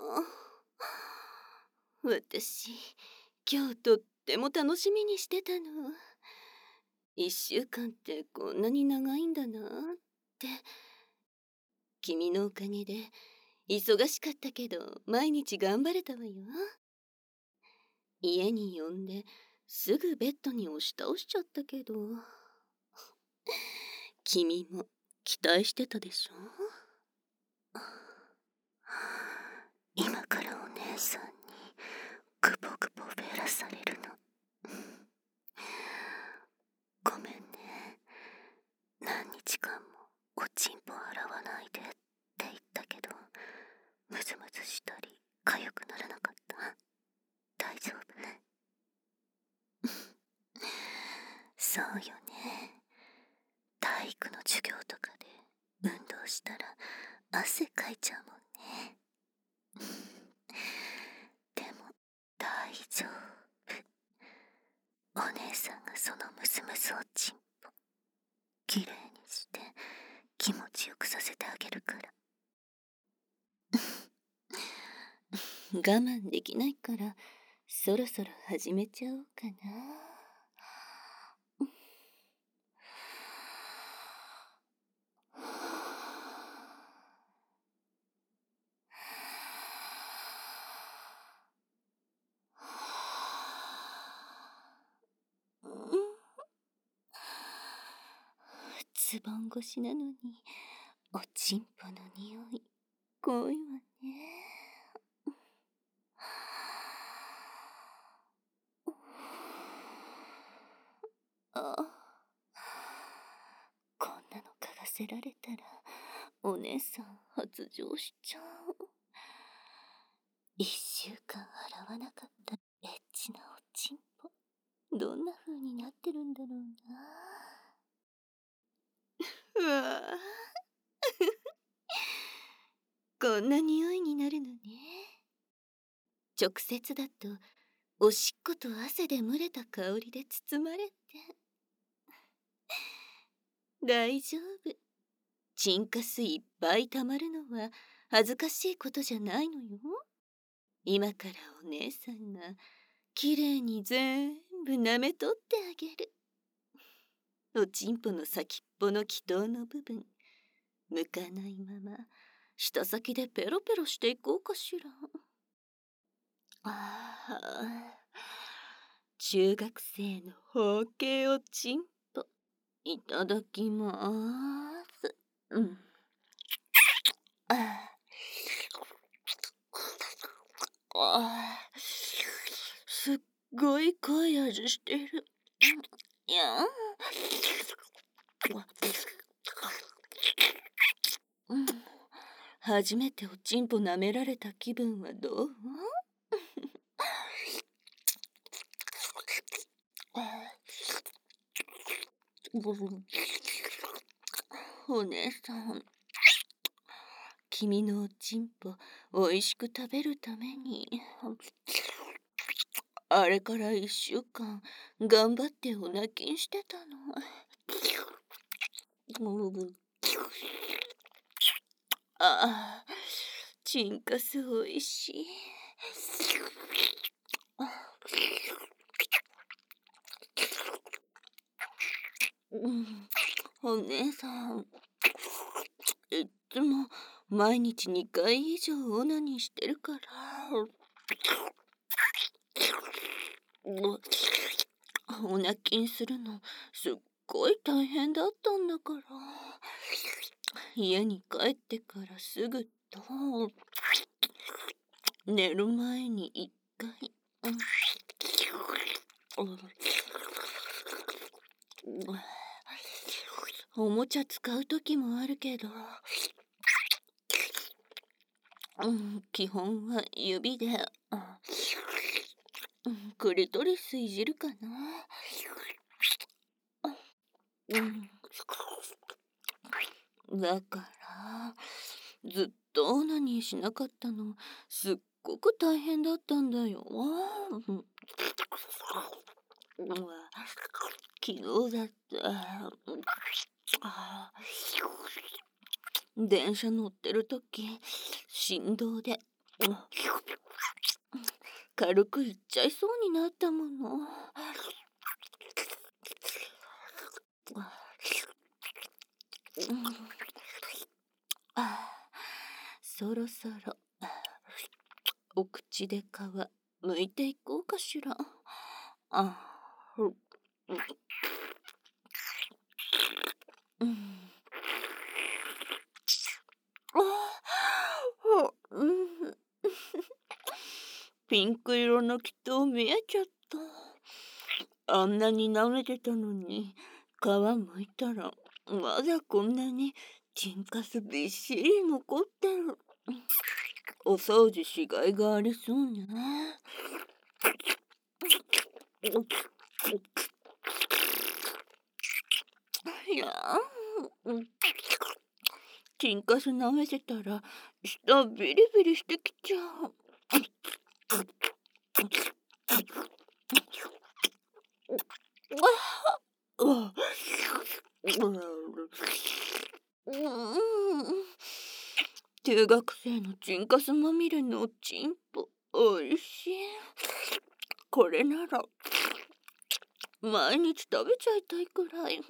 私、今日とっても楽しみにしてたの。1週間ってこんなに長いんだなって。君のおかげで忙しかったけど毎日頑張れたわよ。家に呼んですぐベッドに押し倒しちゃったけど、君も期待してたでしょ。 今からお姉さんにグボグボべらされるの。ごめんね。何日間もおちんぽ洗わないでって言ったけど、ムズムズしたり痒くならなかった？大丈夫？そうよね。体育の授業とかで運動したら汗かいちゃうもんね。でも大丈夫。お姉さんがそのムズムズおちんぽきれいにして気持ちよくさせてあげるから。 我慢できないからそろそろ始めちゃおうかな。ズボン越しなのにおちんぽの匂い濃いわね。あ、こんなの嗅がせられたらお姉さん発情しちゃう。1週間洗わなかったエッチなおちんぽ、どんな風になってるんだろうな。うわあこんな匂いになるのね。直接だとおしっこと汗で蒸れた香りで包まれて。大丈夫。チンカスいっぱい溜まるのは恥ずかしいことじゃないのよ。今からお姉さんがきれいに全部舐めとってあげる。おちんぽの先っぽの気筒の部分、向かないまま舌先でペロペロしていこうかしら。中学生の包茎おちんぽ、いただきまーす。すっごい濃い味してる。いや初めておちんぽ舐められた気分はどう？お姉さん、君のおちんぽおいしく食べるためにあれから1週間頑張ってお泣きしてたの。ああ、チンカスおいしい。お姉さん、いっつも毎日2回以上オナニーしてるから。お泣きするのすっごい大変だったんだから。家に帰ってからすぐと寝る前に1回。おもちゃ使う時もあるけど、基本は指で、クリトリスいじるかな。だからずっとオナニーしなかったのすっごく大変だったんだよ。昨日だって電車乗ってる時振動で軽くいっちゃいそうになったもの。そろそろお口で皮剥いていこうかしら。ピンク色の祈祷見えちゃった。あんなに舐めてたのに、皮むいたらまだこんなにチンカスびっしり残ってる。お掃除しがいがありそうね。いやチンカス舐めてたら舌ビリビリしてきちゃう。中学生のチンカスまみれのチンポおいしい。これなら毎日食べちゃいたいくらい。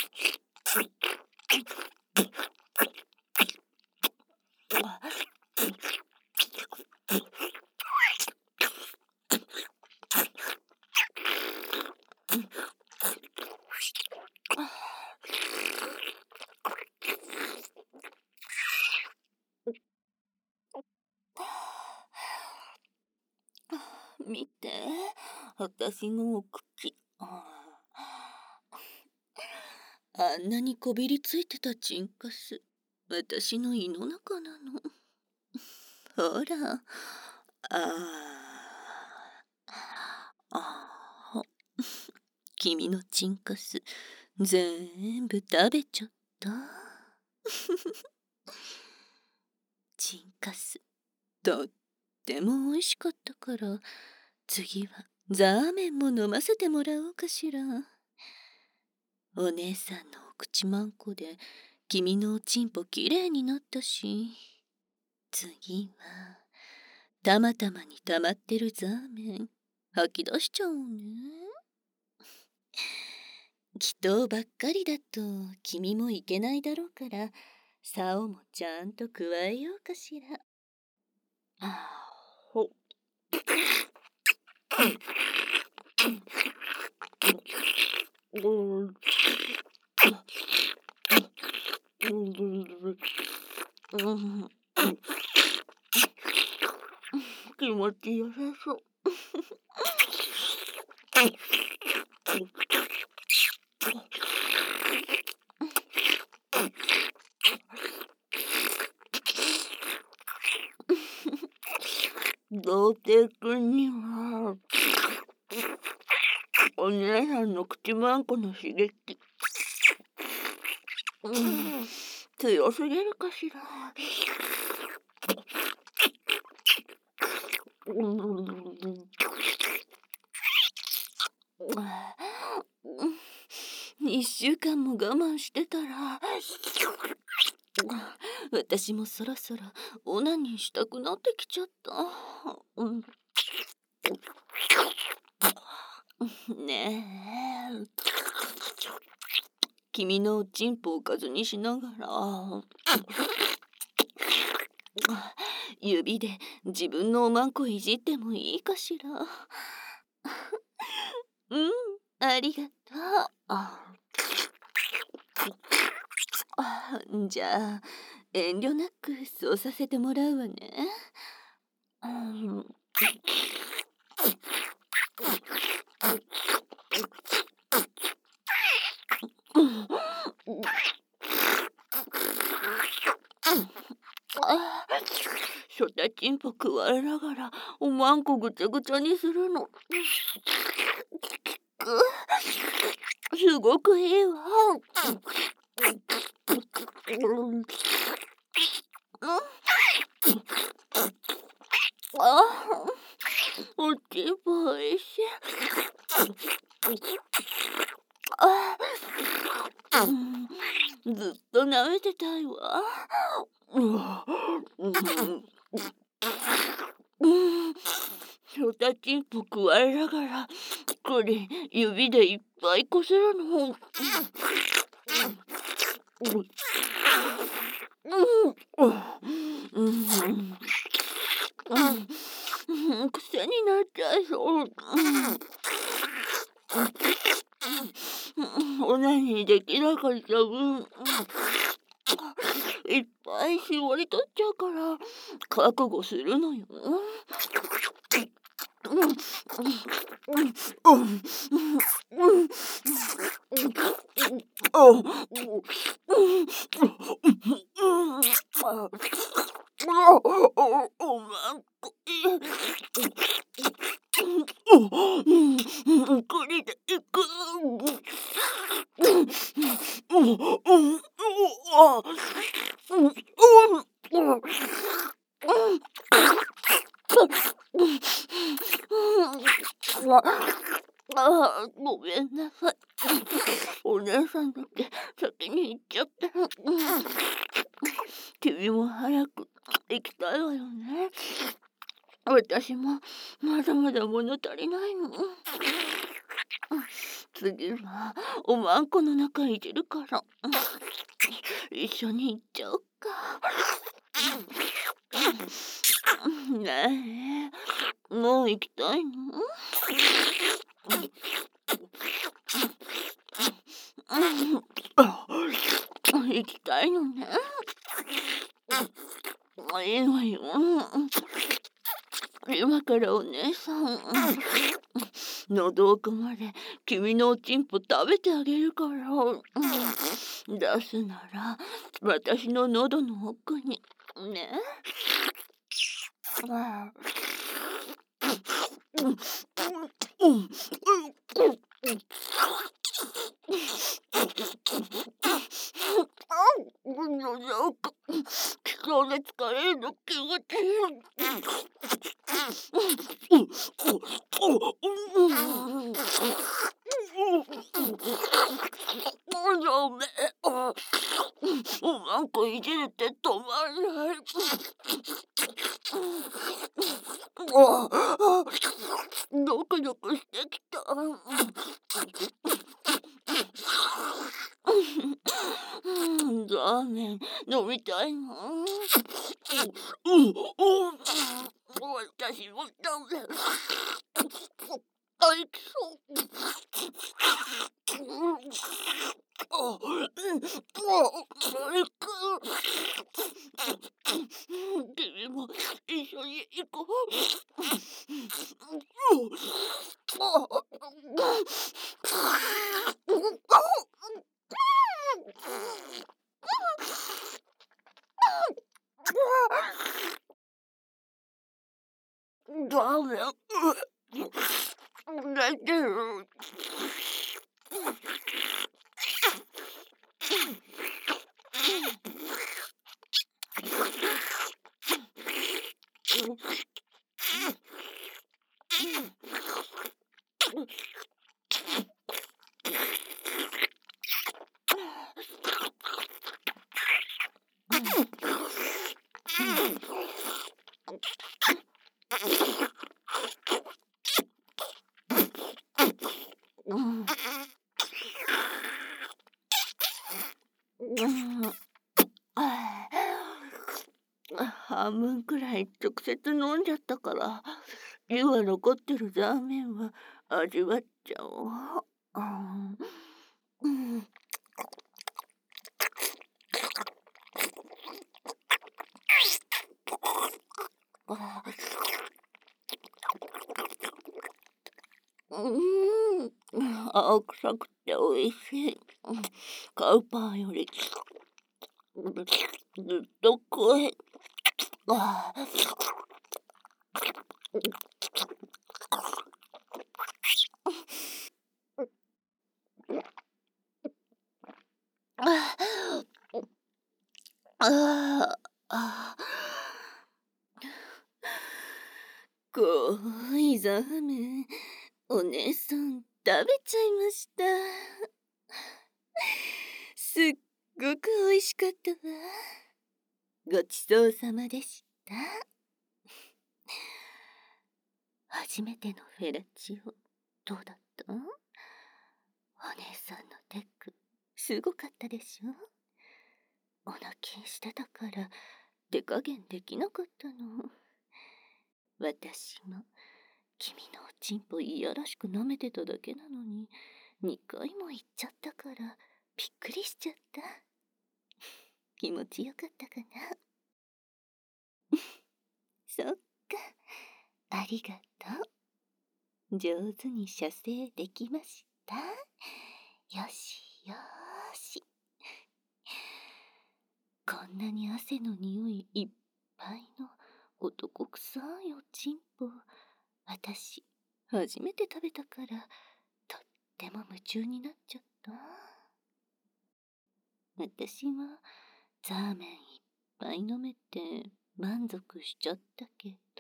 見て、私のお口。あんなにこびりついてたチンカス、私の胃の中なの。ほら、君のチンカス、全部食べちゃった。チンカス、とっても美味しかったから、次はザーメンも飲ませてもらおうかしら。お姉さんのお口まんこで君のおちんぽきれいになったし、次はたまたまに溜まってるザーメン吐き出しちゃおうね。祈祷ばっかりだと君もいけないだろうから、竿もちゃんと加えようかしら。気持ちよさそう。童貞くんにはお姉さんの口まんこの刺激、強すぎるかしら。1週間も我慢してたら、私もそろそろオナニーしたくなってきちゃった。ねえ、君のおちんぽをおかずにしながら指で自分のおまんこいじってもいいかしら。ありがとう。じゃあ遠慮なくそうさせてもらうわね。初太ちんぽ食われながらおまんこぐちゃぐちゃにするのすごくいいわ。おちんぽおいしい。ずっと舐めてたいわ。 おたちんぽくわえながら、これ指でいっぱいこするの。癖になっちゃいそう。オナニーできなかった分、いっぱい絞り取っちゃうから覚悟するのよ。おまんこ。これでいく。ごめんなさい。お姉さんだけ先に行っちゃって。君も早く行きたいわよね。私もまだまだ物足りないの。次はおまんこの中いじるから、一緒に行っちゃおうか。ねえ、もう行きたいの？行きたいのね。いいのよ。今からお姉さん、喉奥まで君のおちんぽ食べてあげるから。出すなら私の喉の奥にね。なんかそうで疲れるの気持ちいなんかいじれて止まらない。ドクドクしてきた。ラーメン飲みたいな。私もダメ。あいきそう。君も一緒に行こう。ダメ。泣いてる。半分くらい直接飲んじゃったから、今残ってるラーメンは味わっちゃおう。青臭くて美味しい。カウパーよりずっと濃い。濃いザーメン、お姉さん食べちゃいました。すっごく美味しかったわ。ごちそうさまでした。 初めてのフェラチオ、どうだった？お姉さんのテック、すごかったでしょ？お泣きしてたから手加減できなかったの。私も君のおちんぽいやらしく舐めてただけなのに2回も言っちゃったからびっくりしちゃった。気持ちよかったかな？そっか、ありがとう。上手に射精できました。よしよし。こんなに汗の匂いいっぱいの男臭いおちんぽ、私初めて食べたからとっても夢中になっちゃった。私はザーメンいっぱい飲めて満足しちゃったけど、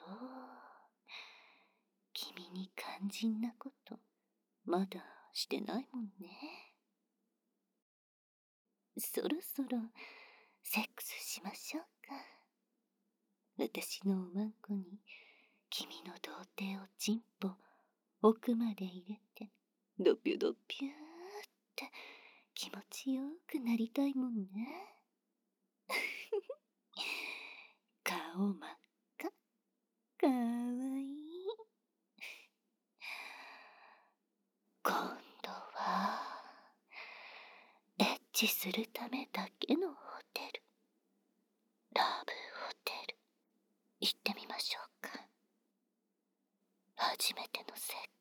君に肝心なことまだしてないもんね。そろそろセックスしましょうか。私のおまんこに君の童貞おちんぽ奥まで入れてドピュドピューって気持ちよくなりたいもんね。顔真っ赤、かわいい。今度はエッチするためだけのホテル、ラブホテル行ってみましょうか。初めてのセッ